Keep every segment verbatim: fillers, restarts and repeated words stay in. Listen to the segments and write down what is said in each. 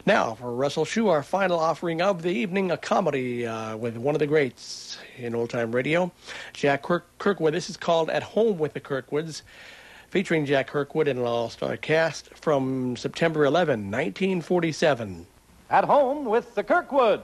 Now, for Russell Shue, our final offering of the evening, a comedy uh, with one of the greats in old-time radio, Jack Kirk- Kirkwood. This is called At Home with the Kirkwoods, featuring Jack Kirkwood and an all-star cast from September eleventh, nineteen forty-seven. At Home with the Kirkwoods.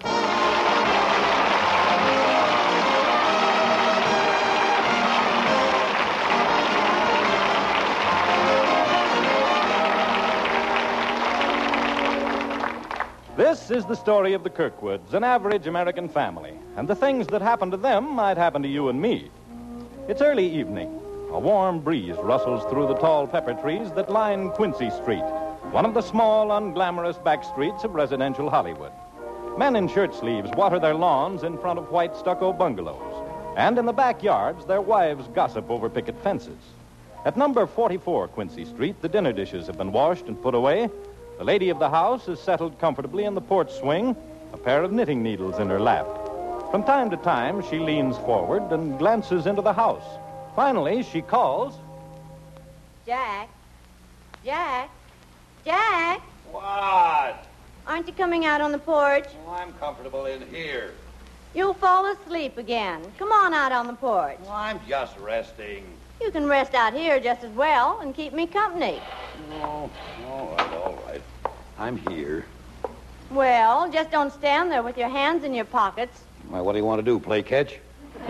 This is the story of the Kirkwoods, an average American family. And the things that happen to them might happen to you and me. It's early evening. A warm breeze rustles through the tall pepper trees that line Quincy Street, one of the small, unglamorous back streets of residential Hollywood. Men in shirt sleeves water their lawns in front of white stucco bungalows. And in the backyards, their wives gossip over picket fences. At number forty-four Quincy Street, the dinner dishes have been washed and put away. The lady of the house is settled comfortably in the porch swing, a pair of knitting needles in her lap. From time to time, she leans forward and glances into the house. Finally, she calls... Jack? Jack? Jack? What? Aren't you coming out on the porch? Oh, I'm comfortable in here. You'll fall asleep again. Come on out on the porch. Oh, I'm just resting. You can rest out here just as well and keep me company. Oh, all right, all right. I'm here. Well, just don't stand there with your hands in your pockets. Why, what do you want to do, play catch?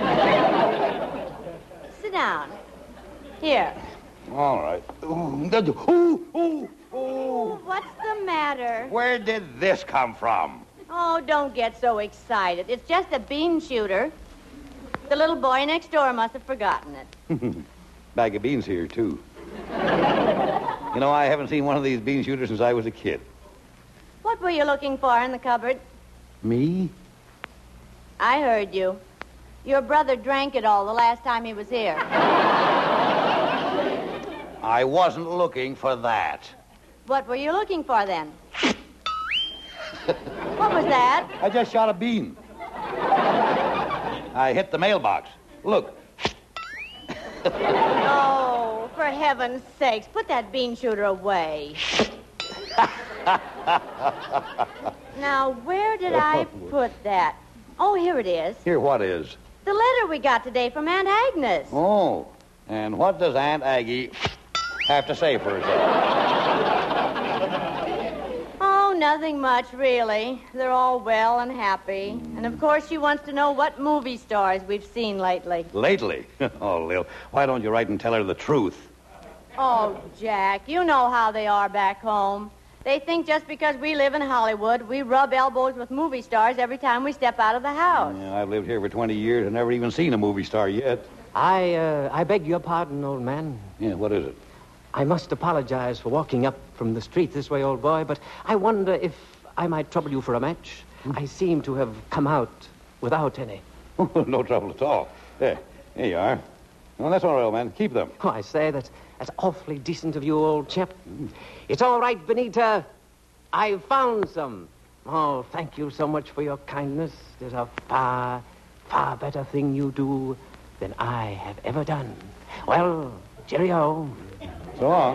Sit down. Here. All right. Ooh, ooh, ooh, ooh. What's the matter? Where did this come from? Oh, don't get so excited. It's just a bean shooter. The little boy next door must have forgotten it. Bag of beans here, too. You know, I haven't seen one of these bean shooters since I was a kid. What were you looking for in the cupboard? Me? I heard you. Your brother drank it all the last time he was here. I wasn't looking for that. What were you looking for then? What was that? I just shot a bean. I hit the mailbox. Look. Oh, for heaven's sakes, put that bean shooter away. Now, where did I put that? Oh, here it is. Here, what is? The letter we got today from Aunt Agnes. Oh, and what does Aunt Aggie have to say for herself? Oh, nothing much, really. They're all well and happy. And, of course, she wants to know what movie stars we've seen lately. Lately? Oh, Lil, why don't you write and tell her the truth? Oh, Jack, you know how they are back home. They think just because we live in Hollywood, we rub elbows with movie stars every time we step out of the house. Yeah, I've lived here for twenty years and never even seen a movie star yet. I, uh, I beg your pardon, old man. Yeah, what is it? I must apologize for walking up from the street this way, old boy, but I wonder if I might trouble you for a match. Hmm? I seem to have come out without any. No trouble at all. There, here you are. Well, that's all right, old man. Keep them. Oh, I say, that's, that's awfully decent of you, old chap. Mm. It's all right, Benita. I've found some. Oh, thank you so much for your kindness. There's a far, far better thing you do than I have ever done. Well, cheerio. So long.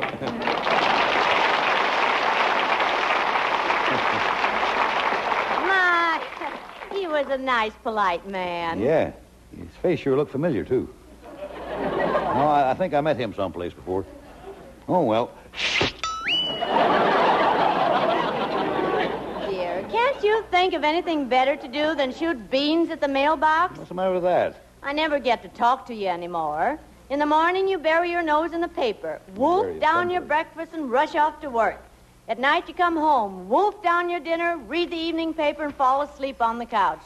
Ma, he was a nice, polite man. Yeah. His face sure looked familiar, too. No, I, I think I met him someplace before. Oh, well. Dear, can't you think of anything better to do than shoot beans at the mailbox? What's the matter with that? I never get to talk to you anymore. In the morning, you bury your nose in the paper, wolf down your breakfast, and rush off to work. At night, you come home, wolf down your dinner, read the evening paper, and fall asleep on the couch.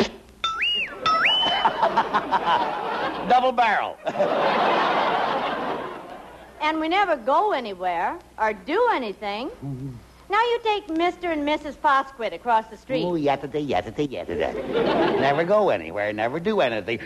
Double barrel. And we never go anywhere or do anything. Mm-hmm. Now you take Mister and Missus Fosquit across the street. Oh, yatta-da, yatta-da, yatta-da. Never go anywhere, never do anything.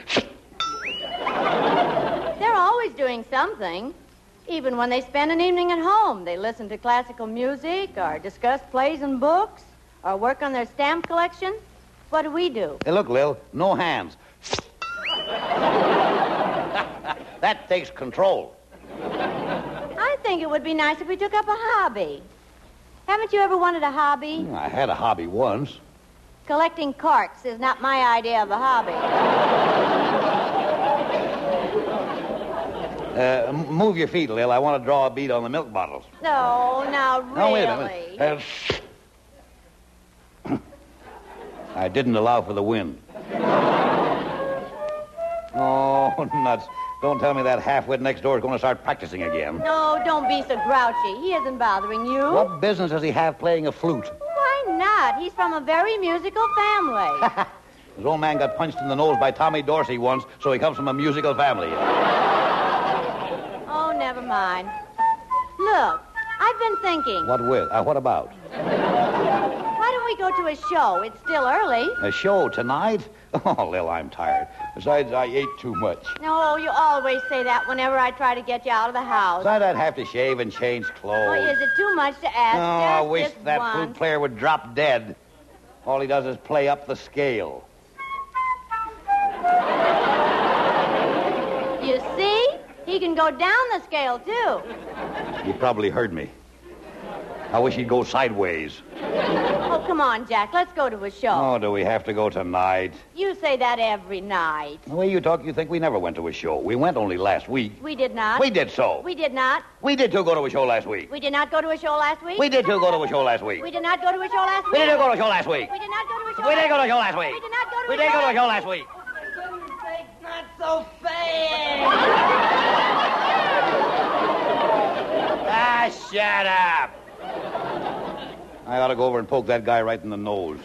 They're always doing something. Even when they spend an evening at home, they listen to classical music or discuss plays and books or work on their stamp collection. What do we do? Hey, look, Lil, no hands. That takes control. I think it would be nice if we took up a hobby. Haven't you ever wanted a hobby? I had a hobby once. Collecting corks is not my idea of a hobby. Uh, m- move your feet, Lil. I want to draw a bead on the milk bottles. No, now really. No, wait a minute. Uh, I didn't allow for the wind. Oh, nuts. Don't tell me that half-wit next door is going to start practicing again. No, don't be so grouchy. He isn't bothering you. What business does he have playing a flute? Why not? He's from a very musical family. His old man got punched in the nose by Tommy Dorsey once, so he comes from a musical family. Oh, never mind. Look, I've been thinking. What with? Uh, what about? Why don't we go to a show? It's still early. A show tonight? Oh, Lil, I'm tired. Besides, I ate too much. No, you always say that whenever I try to get you out of the house. Besides, I'd have to shave and change clothes. Oh, is it too much to ask? Oh, I Just wish this that once. flute player would drop dead. All he does is play up the scale. You see? He can go down the scale, too. He probably heard me. I wish he'd go sideways. Oh, come on, Jack. Let's go to a show. Oh, do we have to go tonight? You say that every night. The way you talk, you think we never went to a show. We went only last week. We did not. We did so. We did not. We did too go to a show last week. We did not go to a show last week. We did too go to a show last week. We did not go to a show last week. We did go to a show last week. We did not go to a show. We did go to last a show last week. We did not go to We a did show. go to a show last week. For goodness sake, not so fast. Ah, shut up. I ought to go over and poke that guy right in the nose.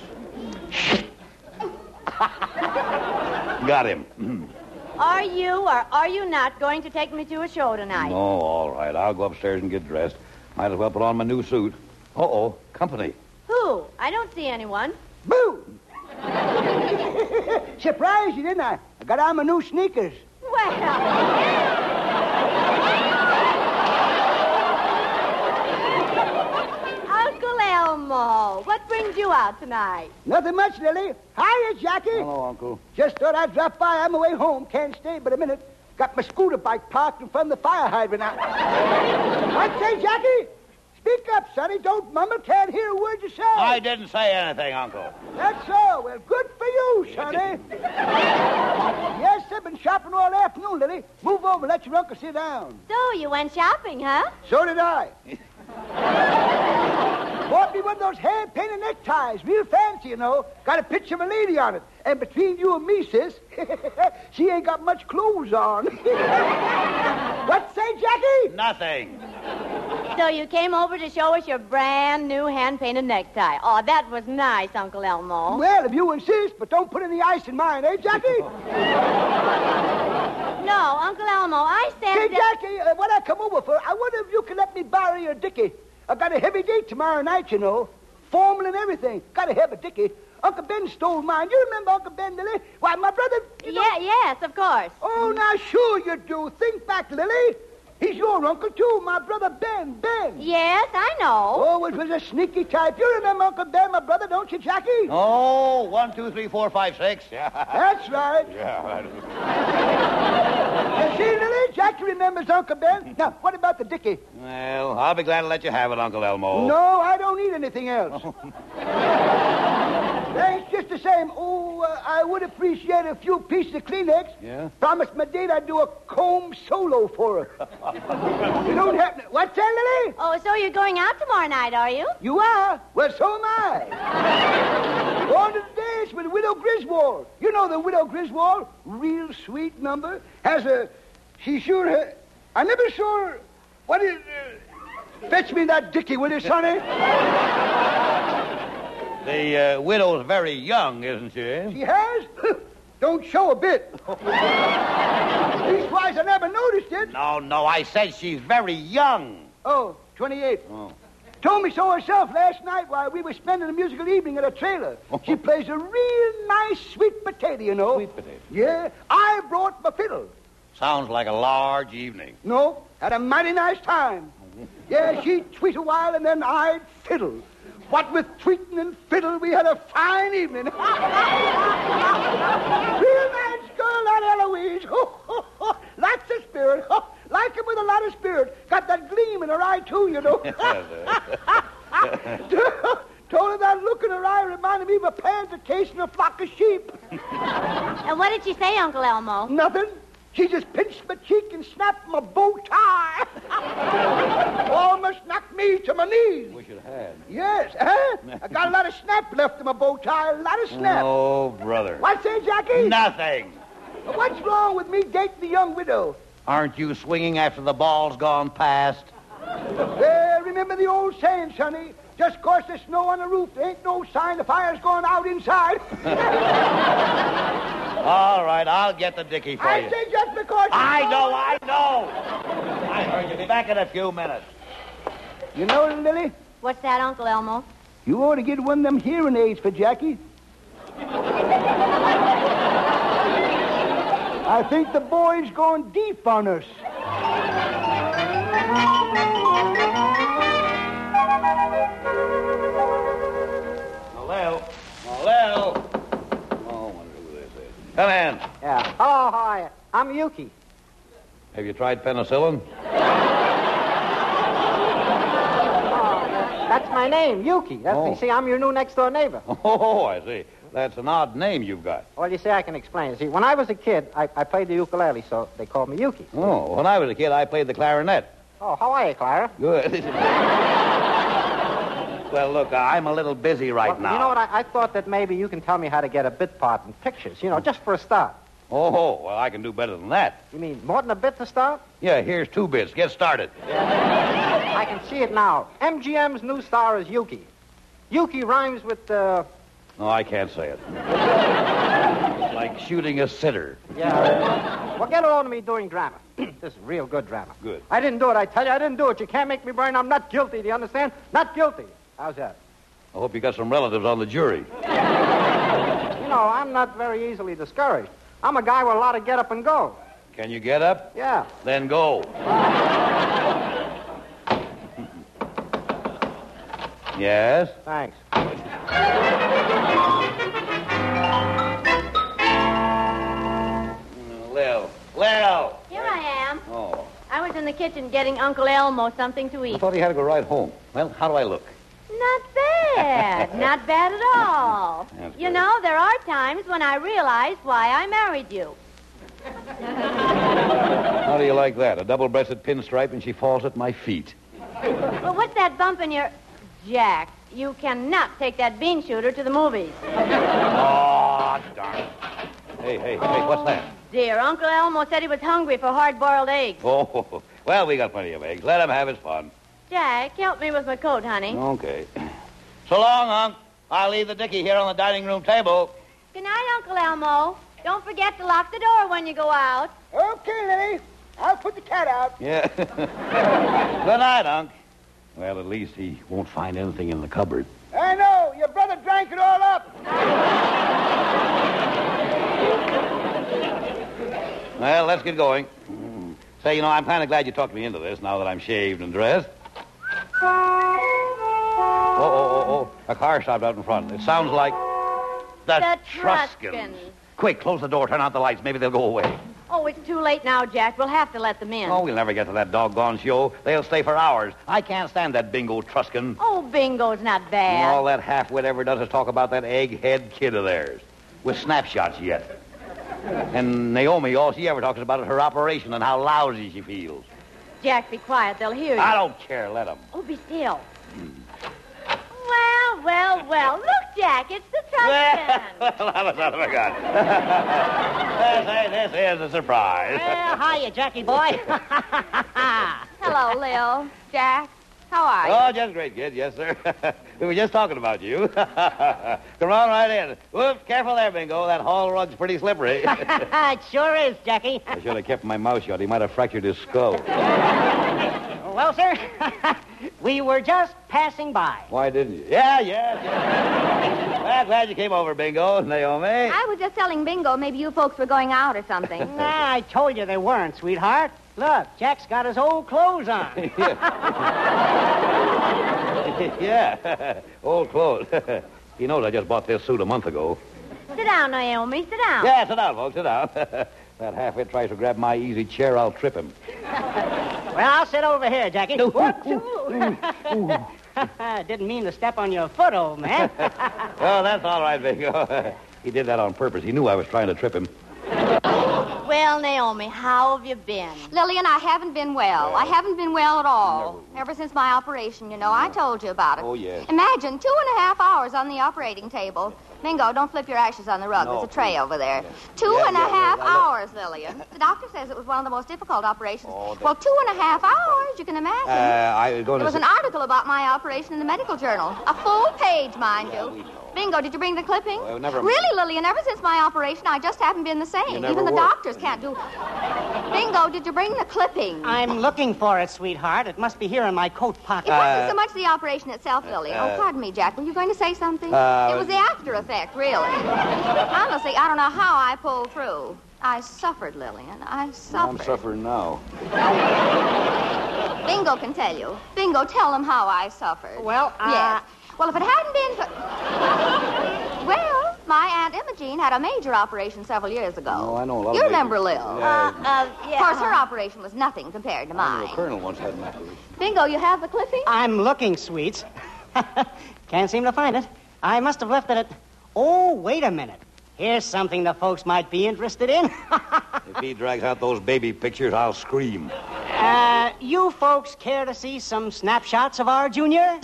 Got him. Are you or are you not going to take me to a show tonight? No, all right. I'll go upstairs and get dressed. Might as well put on my new suit. Uh-oh, company. Who? I don't see anyone. Boo! Surprised you, didn't I? I got on my new sneakers. Well, Uncle Elmo, what brings you out tonight? Nothing much, Lily. Hiya, Jackie. Hello, Uncle. Just thought I'd drop by on my way home. Can't stay but a minute. Got my scooter bike parked in front of the fire hydrant now. I'd say, Jackie, speak up, sonny. Don't mumble. Can't hear a word you say. I didn't say anything, Uncle. That's all. Well, good for you, sonny. Yes, I've been shopping all afternoon, Lily. Move over. Let your uncle sit down. So, you went shopping, huh? So did I. Bought me one of those hand-painted neckties. Real fancy, you know. Got a picture of a lady on it. And between you and me, sis, she ain't got much clothes on. What say, Jackie? Nothing. So you came over to show us your brand new hand-painted necktie. Oh, that was nice, Uncle Elmo. Well, if you insist, but don't put any ice in mine, eh, Jackie? No, Uncle Elmo, I Hey, said that... Jackie, uh, what I come over for, I wonder if you can let me borrow your dickie. I got a heavy date tomorrow night, you know. Formal and everything. Got a heavy dickie. Uncle Ben stole mine. You remember Uncle Ben, Lily? Why, my brother... You know... Yeah, yes, of course. Oh, now, sure you do. Think back, Lily. He's your uncle, too. My brother Ben. Ben. Yes, I know. Oh, it was a sneaky type. You remember Uncle Ben, my brother, don't you, Jackie? Oh, one, two, three, four, five, six. Yeah. That's right. Yeah. You see, Lily, Jackie remembers Uncle Ben. Now, what about the dickie? Well, I'll be glad to let you have it, Uncle Elmo. No, I don't need anything else. Thanks just the same. Oh, uh, I would appreciate a few pieces of Kleenex. Yeah? Promised my date I'd do a comb solo for her. You don't have to... What's that, Lily? Oh, so you're going out tomorrow night, are you? You are? Well, so am I. Going to the dance with Widow Griswold. You know the Widow Griswold? Real sweet number. Has a... She sure... Ha... I never saw her... What is... Uh... Fetch me that dickie, will you, sonny? The uh, widow's very young, isn't she? She has? Don't show a bit. Leastwise, I never noticed it. No, no, I said she's very young. Oh, twenty-eight. Oh. Told me so herself last night while we were spending a musical evening at a trailer. She plays a real nice sweet potato, you know. Sweet potato. Yeah. I brought my fiddle. Sounds like a large evening. No, had a mighty nice time. Yeah, she'd tweet a while and then I'd fiddle. What with tweeting and fiddle, we had a fine evening. Real nice girl, that Eloise. Lots of spirit. Like him with a lot of spirit. Got that gleam in her eye, too, you know. Told her that look in her eye reminded me of a panther chasing a flock of sheep. And what did she say, Uncle Elmo? Nothing. She just pinched my cheek and snapped my bow tie. Almost knocked me to my knees. Wish it had. Yes, huh? I got a lot of snap left in my bow tie, a lot of snap. Oh, brother. What's that, Jackie? Nothing. What's wrong with me dating the young widow? Aren't you swinging after the ball's gone past? Well, remember the old saying, sonny. Just 'cause there's snow on the roof, there ain't no sign the fire's going out inside. All right, I'll get the dicky for I you. say just because... I know, I know. I heard you. Be back in a few minutes. You know, Lily, What's that, Uncle Elmo? you ought to get one of them hearing aids for Jackie. I think the boy's going deep on us. Hello. Hello. Oh, I wonder who this is. Come in. Yeah. Oh, hi. I'm Yuki. Have you tried penicillin? That's my name, Yuki. That's, Oh. You see, I'm your new next-door neighbor. Oh, I see. That's an odd name you've got. Well, you see, I can explain. See, when I was a kid, I, I played the ukulele, so they called me Yuki. Oh, when I was a kid, I played the clarinet. Oh, how are you, Clara? Good. Well, look, I'm a little busy right Well, now. You know what? I, I thought that maybe you can tell me how to get a bit part in pictures, you know, just for a start. Oh, well, I can do better than that. You mean more than a bit to start? Yeah, here's two bits. Get started. I can see it now. M G M's new star is Yuki. Yuki rhymes with, uh... No, I can't say it. It's like shooting a sitter. Yeah. Well, get it on to me doing drama. This is real good drama. Good. I didn't do it. I tell you, I didn't do it. You can't make me burn. I'm not guilty. Do you understand? Not guilty. How's that? I hope you got some relatives on the jury. You know, I'm not very easily discouraged. I'm a guy with a lot of get up and go. Can you get up? Yeah. Then go. Yes? Thanks. Lil. Lil. Here I am. Oh. I was in the kitchen getting Uncle Elmo something to I eat. thought he had to go right home. Well, how do I look? Not bad. Not bad at all. That's You good. know, there are times when I realize why I married you. How do you like that? A double-breasted pinstripe and she falls at my feet. Well, what's that bump in your... Jack, you cannot take that bean shooter to the movies. Oh, darn it. Hey, hey, hey, what's that? Dear, Uncle Elmo said he was hungry for hard-boiled eggs. Oh, well, we got plenty of eggs. Let him have his fun. Jack, help me with my coat, honey. Okay. So long, Unc. I'll leave the dicky here on the dining room table. Good night, Uncle Elmo. Don't forget to lock the door when you go out. Okay, Lily. I'll put the cat out. Yeah. Good night, Unc. Well, at least he won't find anything in the cupboard. I know. Your brother drank it all up. Well, let's get going. Mm. Say, you know, I'm kind of glad you talked me into this now that I'm shaved and dressed. Oh, oh, oh, oh. A car stopped out in front. It sounds like the, The Truskins. Truskins. Quick, close the door, turn out the lights. Maybe they'll go away. Oh, it's too late now, Jack. We'll have to let them in. Oh, we'll never get to that doggone show. They'll stay for hours. I can't stand that Bingo Truskin. Oh, bingo's not bad. All that half-wit ever does is talk about that egghead kid of theirs. With snapshots yet. And Naomi, all she ever talks about is her operation and how lousy she feels. Jack, be quiet. They'll hear you. I don't care. Let them. Oh, be still. Well, well, well. Look, Jack, it's the Truskins. Well, I was out of my gun. this, this is a surprise. Well, hiya, Jackie boy. Hello, Lil. Jack, how are you? Oh, just great, kid. Yes, sir. We were just talking about you. Come on right in. Whoops, careful there, Bingo. That hall rug's pretty slippery. It sure is, Jackie. I should have kept my mouth shut. He might have fractured his skull. Well, sir, we were just passing by. Why didn't you? Yeah, yeah, yeah. Well, glad you came over, Bingo, Naomi. I was just telling Bingo maybe you folks were going out or something. Nah, I told you they weren't, sweetheart. Look, Jack's got his old clothes on. Yeah, old clothes. He knows I just bought this suit a month ago. Sit down, Naomi. Sit down. Yeah, sit down, folks, sit down. That half-wit tries to grab my easy chair, I'll trip him. Well, I'll sit over here, Jackie. Didn't mean to step on your foot, old man. Well, that's all right, Bingo. He did that on purpose. He knew I was trying to trip him. Well, Naomi, how have you been? Lillian, I haven't been well. I haven't been well at all. Ever since my operation, you know. I told you about it. Oh, yes. Imagine two and a half hours on the operating table. Bingo, don't flip your ashes on the rug. No, There's a tray please. over there. Yeah. Two Yeah, and a yeah, half yeah, yeah, look. hours, Lillian. The doctor says it was one of the most difficult operations. Oh, that- Well, two and a half hours, you can imagine. Uh, I was going There to was say... an article about my operation in the medical journal. A full page, mind Yeah, you. we know. Bingo, did you bring the clipping? Well, never- Really, Lillian, ever since my operation, I just haven't been the same. You never Even the were. doctors can't do... Bingo, did you bring the clipping? I'm looking for it, sweetheart. It must be here in my coat pocket. It wasn't so much the operation itself, Lillian. uh, oh, pardon me, Jack. Were you going to say something? Uh, it was the after effect, really. Honestly, I don't know how I pulled through. I suffered, Lillian. I suffered. I'm suffering now. Bingo can tell you. Bingo, tell them how I suffered. Well, uh... Yes. Well, if it hadn't been for... Well, my Aunt Imogene had a major operation several years ago. Oh, I know a lot You of remember, major- Lil. Yeah. Uh, uh, yeah. Of course, her operation was nothing compared to I knew mine. a colonel once had an operation. Bingo, you have the clipping? I'm looking, sweets. Can't seem to find it. I must have left it at... Oh, wait a minute. Here's something the folks might be interested in. If he drags out those baby pictures, I'll scream. uh, you folks care to see some snapshots of our junior?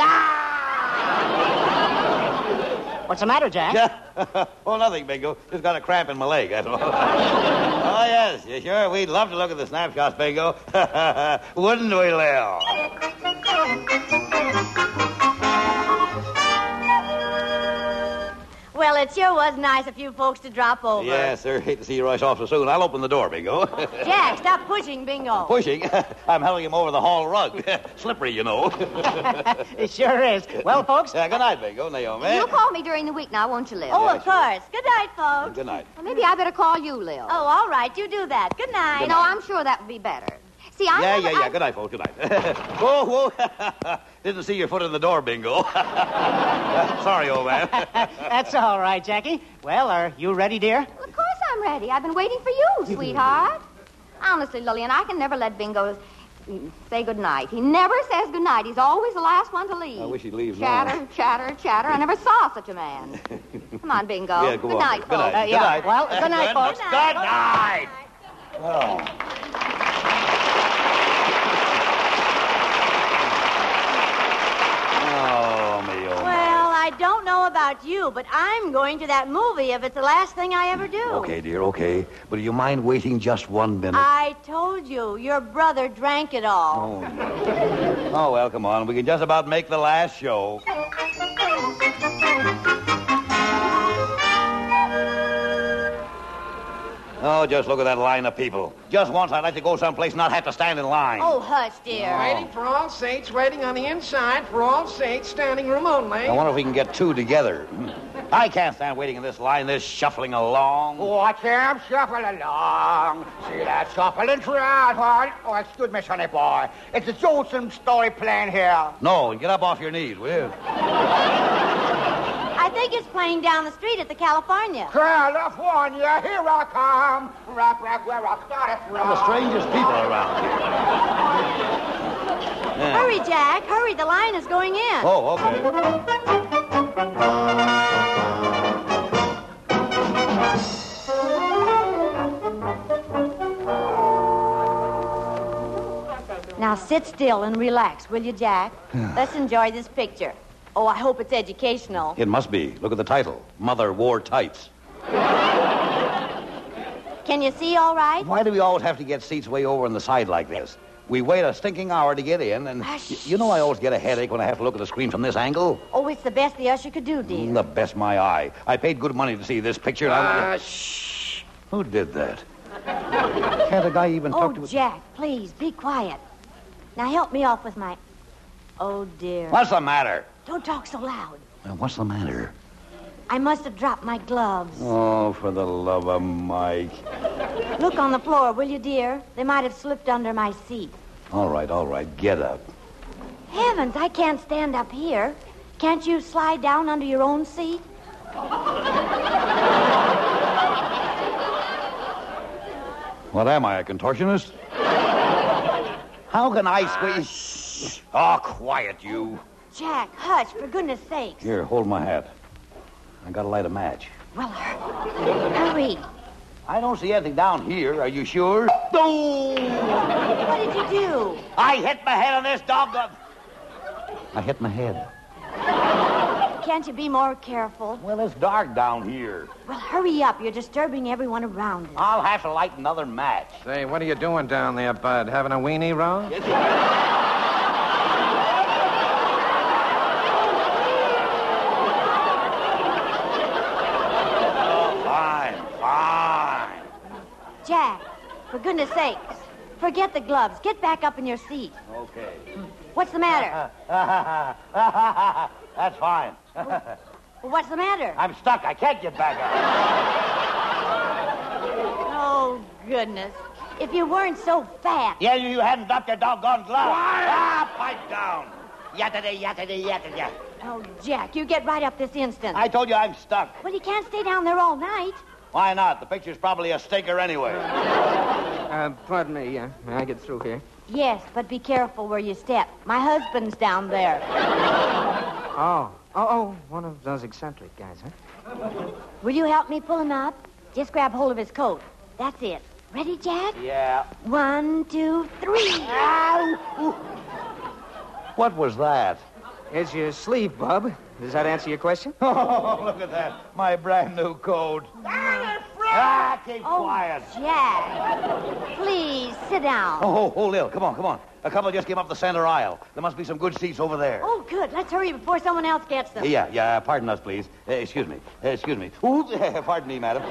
What's the matter, Jack? Oh, nothing, Bingo. Just got a cramp in my leg, that's all. Oh, yes, yeah, sure. We'd love to look at the snapshots, Bingo. Wouldn't we, Lil? Well, it sure was nice of you folks to drop over. Yes, sir. Hate to see you rush off so soon. I'll open the door, Bingo. Jack, stop pushing Bingo. Pushing? I'm helping him over the hall rug. Slippery, you know. It sure is. Well, folks, Yeah, good night, Bingo. Naomi. You'll call me during the week now, won't you, Lil? Oh, Yeah, of sure. course. Good night, folks. Good night. Well, maybe I better call you, Lil. Oh, all right. You do that. Good night. You know, I'm sure that would be better. See, I Yeah, never- yeah, yeah. I- Good night, folks. Good night. Whoa, whoa. Didn't see your foot in the door, Bingo. Sorry, old man. that's all right, Jackie. Well, are you ready, dear? Well, of course I'm ready. I've been waiting for you, sweetheart. Honestly, Lillian, I can never let Bingo mm, say goodnight. He never says goodnight. He's always the last one to leave. I wish he'd leave now. Chatter, chatter, chatter. I never saw such a man. Come on, Bingo. Yeah, go good on. night, Good folks. night. Uh, Good yeah. night. Well, good night, folks. Good night. Oh. Oh, me, oh, Well, I don't know about you, but I'm going to that movie if it's the last thing I ever do. Okay, dear, okay. But do you mind waiting just one minute? I told you, your brother drank it all. Oh, no. Oh, well, come on. We can just about make the last show. Oh, just look at that line of people. Just once I'd like to go someplace and not have to stand in line. Oh, hush, dear. Waiting for all saints, waiting on the inside for all saints, standing room only. I wonder if we can get two together. I can't stand waiting in this line, this shuffling along. Watch him shuffle along. See that shuffling trot? Oh, excuse me, sonny boy. It's a Jolson story playing here. No, and get up off your knees, will you? I think it's playing down the street at the California. California, here I come. Rock, rock, where I started from. I'm the strangest people around here. Yeah. Hurry, Jack. Hurry. The line is going in. Oh, okay. Now sit still and relax, will you, Jack? Let's enjoy this picture. Oh, I hope it's educational. It must be. Look at the title. Mother Wore Tights. Can you see all right? Why do we always have to get seats way over on the side like this? We wait a stinking hour to get in, and y- you know I always get a headache when I have to look at the screen from this angle. Oh, it's the best the usher could do, dear. The best my eye. I paid good money to see this picture. And I... Uh, shh. Who did that? Can't a guy even Oh, talk to... Jack, please, be quiet. Now help me off with my... Oh, dear. What's the matter? Don't talk so loud. Uh, what's the matter? I must have dropped my gloves. Oh, for the love of Mike. Look on the floor, will you, dear? They might have slipped under my seat. All right, all right. Get up. Heavens, I can't stand up here. Can't you slide down under your own seat? What am I, a contortionist? How can I squeeze... Oh, quiet, you. Jack, hush, for goodness sakes. Here, hold my hat. I gotta light a match. Well, hurry. I don't see anything down here. Are you sure? No! What did you do? I hit my head on this doggone... I hit my head. Can't you be more careful? Well, it's dark down here. Well, hurry up. You're disturbing everyone around us. I'll have to light another match. Say, what are you doing down there, bud? Having a weenie roll? Yes, Jack, for goodness sakes, forget the gloves. Get back up in your seat. Okay. What's the matter? That's fine. Well, what's the matter? I'm stuck. I can't get back up. Oh, goodness. If you weren't so fat. Yeah, you, you hadn't dropped your doggone glove. Ah, pipe down. Yatta-day, yatta-day, yatta-day. Oh, Jack, you get right up this instant. I told you I'm stuck. Well, you can't stay down there all night. Why not? The picture's probably a staker anyway. Uh, pardon me. Uh, may I get through here? Yes, but be careful where you step. My husband's down there. Oh. Oh, oh, one of those eccentric guys, huh? Will you help me pull him up? Just grab hold of his coat. That's it. Ready, Jack? Yeah. One, two, three. Ow! What was that? It's your sleeve, Bub. Does that answer your question? Oh, look at that. My brand new coat. Ah, keep Oh, quiet. Jack, please sit down. Oh, oh, Lil, come on, come on. A couple just came up the center aisle. There must be some good seats over there. Oh, good. Let's hurry before someone else gets them. Yeah, yeah, pardon us, please. Uh, excuse me. Uh, excuse me. Ooh, pardon me, madam.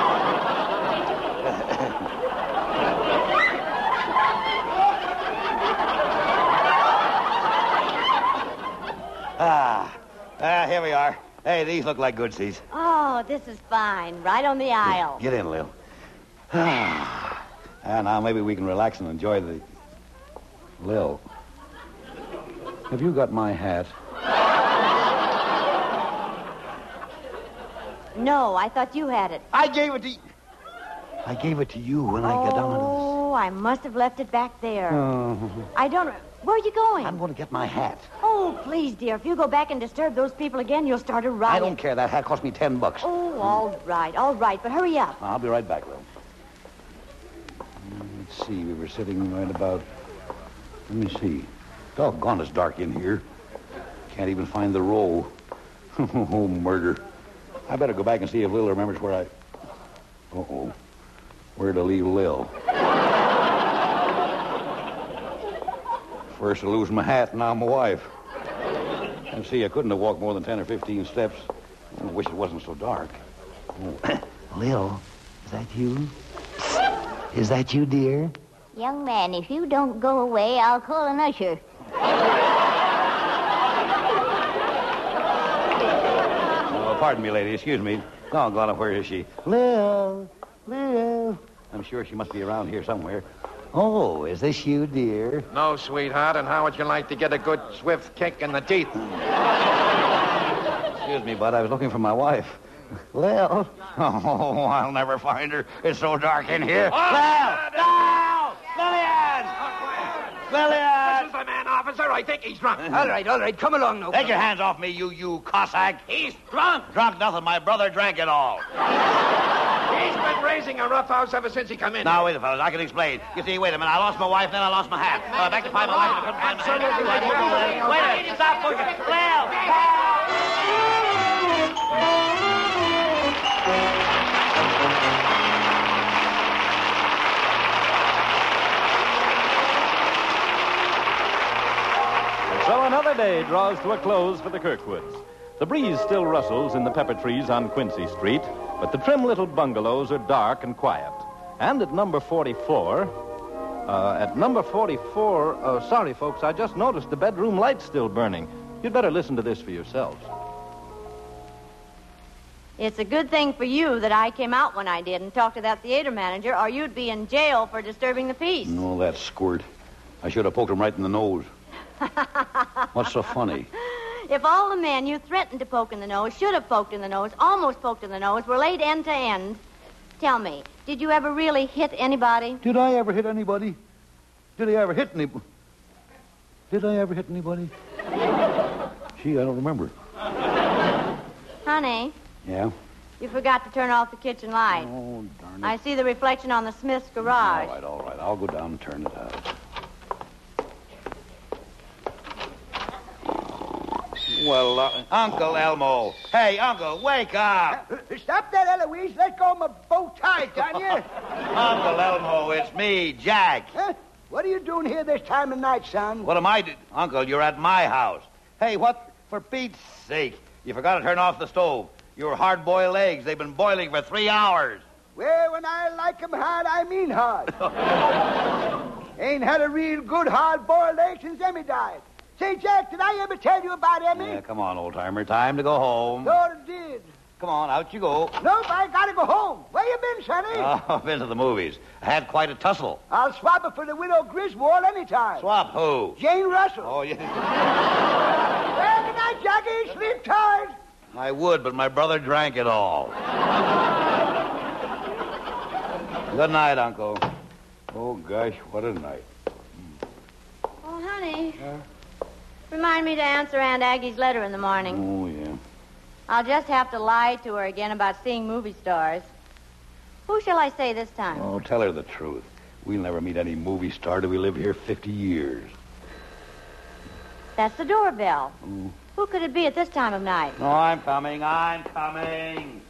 ah, ah, here we are. Hey, these look like good seats. Oh, this is fine. Right on the aisle. Get in, Lil. Ah, now maybe we can relax and enjoy the... Lil, have you got my hat? No, I thought you had it. I gave it to you. I gave it to you when I got down to Oh, I must have left it back there. Oh. I don't... Where are you going? I'm going to get my hat. Oh, please, dear. If you go back and disturb those people again, you'll start a riot. I don't care. That hat cost me ten bucks. Oh, all right, all right. But hurry up. I'll be right back, Lil. Let's see. We were sitting right about... Let me see. Doggone, it's dark in here. Can't even find the row. Oh, murder. I better go back and see if Lil remembers where I... Uh-oh. Where to leave Lil. First I lose my hat, now my wife. And see, I couldn't have walked more than ten or fifteen steps. I wish it wasn't so dark. Oh. Lil, is that you? Is that you, dear? Young man, if you don't go away, I'll call an usher. Oh, pardon me, lady. Excuse me. Doggone it, where is she? Lil, Lil. I'm sure she must be around here somewhere. Oh, is this you, dear? No, sweetheart, and how would you like to get a good, swift kick in the teeth? Excuse me, bud. I was looking for my wife. Lil. Oh, I'll never find her. It's so dark in here. Oh, Lil! No! Lillian! Lillian! This is the man, officer. I think he's drunk. All right, all right. Come along now. Take your hands off me, you, you Cossack. He's drunk. Drunk nothing. My brother drank it all. He's been raising a rough house ever since he come in. Now, wait a fellas. I can explain. You see, wait a minute. I lost my wife, then I lost my hat. Uh, back to find my wife. I couldn't find my hat. Wait a minute. Stop pushing. Lil! So another day draws to a close for the Kirkwoods. The breeze still rustles in the pepper trees on Quincy Street, but the trim little bungalows are dark and quiet. And at number forty-four, uh, at number forty-four, uh, sorry, folks, I just noticed the bedroom light's still burning. You'd better listen to this for yourselves. It's a good thing for you that I came out when I did and talked to that theater manager, or you'd be in jail for disturbing the peace. No, that squirt. I should have poked him right in the nose. What's so funny? If all the men you threatened to poke in the nose, should have poked in the nose, almost poked in the nose, were laid end to end, tell me, did you ever really hit anybody? Did I ever hit anybody? Did I ever hit anybody? Did I ever hit anybody? Gee, I don't remember. Honey, Yeah? you forgot to turn off the kitchen light. Oh, darn it. I see the reflection on the Smith's garage. All right, all right. I'll go down and turn it out. Well, uh, Uncle Elmo. Hey, Uncle, wake up. Stop that, Eloise. Let go of my bow tie, can you? Uncle Elmo, it's me, Jack. Huh? What are you doing here this time of night, son? What am I doing? Uncle, you're at my house. Hey, what? For Pete's sake, you forgot to turn off the stove. Your hard-boiled eggs, they've been boiling for three hours. Well, when I like 'em hard, I mean hard. Ain't had a real good hard-boiled egg since Emmy died. Say, Jack, did I ever tell you about Emmy? Yeah, come on, old-timer. Time to go home. Sure did. Come on, out you go. Nope, I gotta go home. Where you been, Sonny? Oh, I've been to the movies. I had quite a tussle. I'll swap it for the Widow Griswold anytime. Swap who? Jane Russell. Oh, yeah. Well, good night, Jackie. Sleep tight. I would, but my brother drank it all. Good night, Uncle. Oh, gosh, what a night. Oh, honey. Remind me to answer Aunt Aggie's letter in the morning. Oh, yeah. I'll just have to lie to her again about seeing movie stars. Who shall I say this time? Oh, tell her the truth. We'll never meet any movie star till we live here fifty years. That's the doorbell. Mm. Who could it be at this time of night? Oh, I'm coming. I'm coming.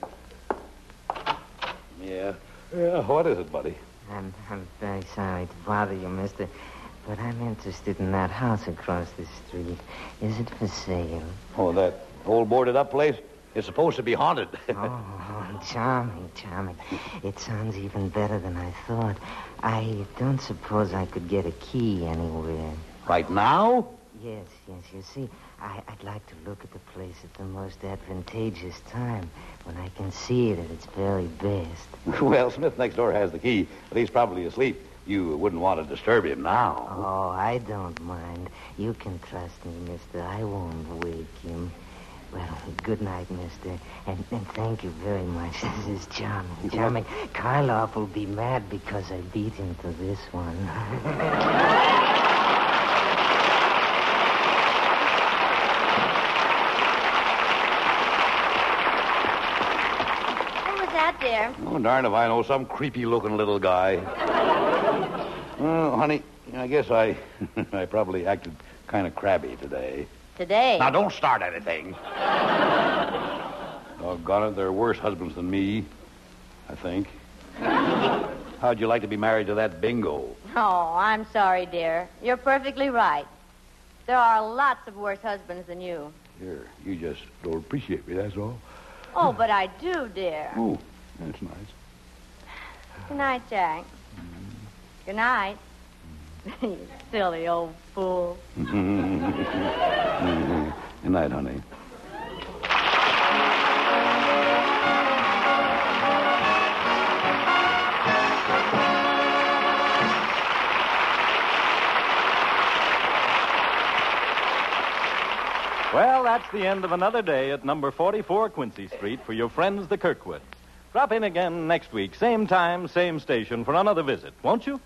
Yeah. Yeah, what is it, buddy? I'm, I'm very sorry to bother you, mister, but I'm interested in that house across the street. Is it for sale? Oh, that old boarded-up place? It's supposed to be haunted. Oh, charming, charming. It sounds even better than I thought. I don't suppose I could get a key anywhere. Right now? Yes, yes. You see, I, I'd like to look at the place at the most advantageous time, when I can see it at its very best. Well, Smith next door has the key, but he's probably asleep. You wouldn't want to disturb him now. Oh, I don't mind. You can trust me, mister. I won't wake him. Well, good night, mister. And, and thank you very much. This is charming, charming. Karloff will be mad because I beat him to this one. There. Oh, darn if I know, some creepy-looking little guy. Oh, honey, I guess I I probably acted kind of crabby today. Today? Now, don't start anything. Doggone it, there are worse husbands than me, I think. How'd you like to be married to that bingo? Oh, I'm sorry, dear. You're perfectly right. There are lots of worse husbands than you. Here, you just don't appreciate me, that's all. Oh, but I do, dear. Oh, that's nice. Good night, Jack. Mm. Good night. You silly old fool. Good night, honey. Well, that's the end of another day at number forty-four Quincy Street for your friends, the Kirkwoods. Drop in again next week, same time, same station, for another visit, won't you?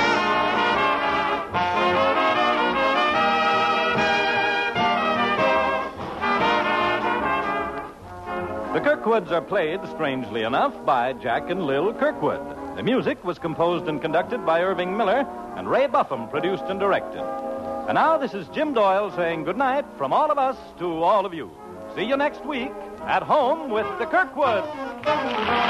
The Kirkwoods are played, strangely enough, by Jack and Lil Kirkwood. The music was composed and conducted by Irving Miller, and Ray Buffum produced and directed. And now this is Jim Doyle saying goodnight from all of us to all of you. See you next week at Home with the Kirkwoods.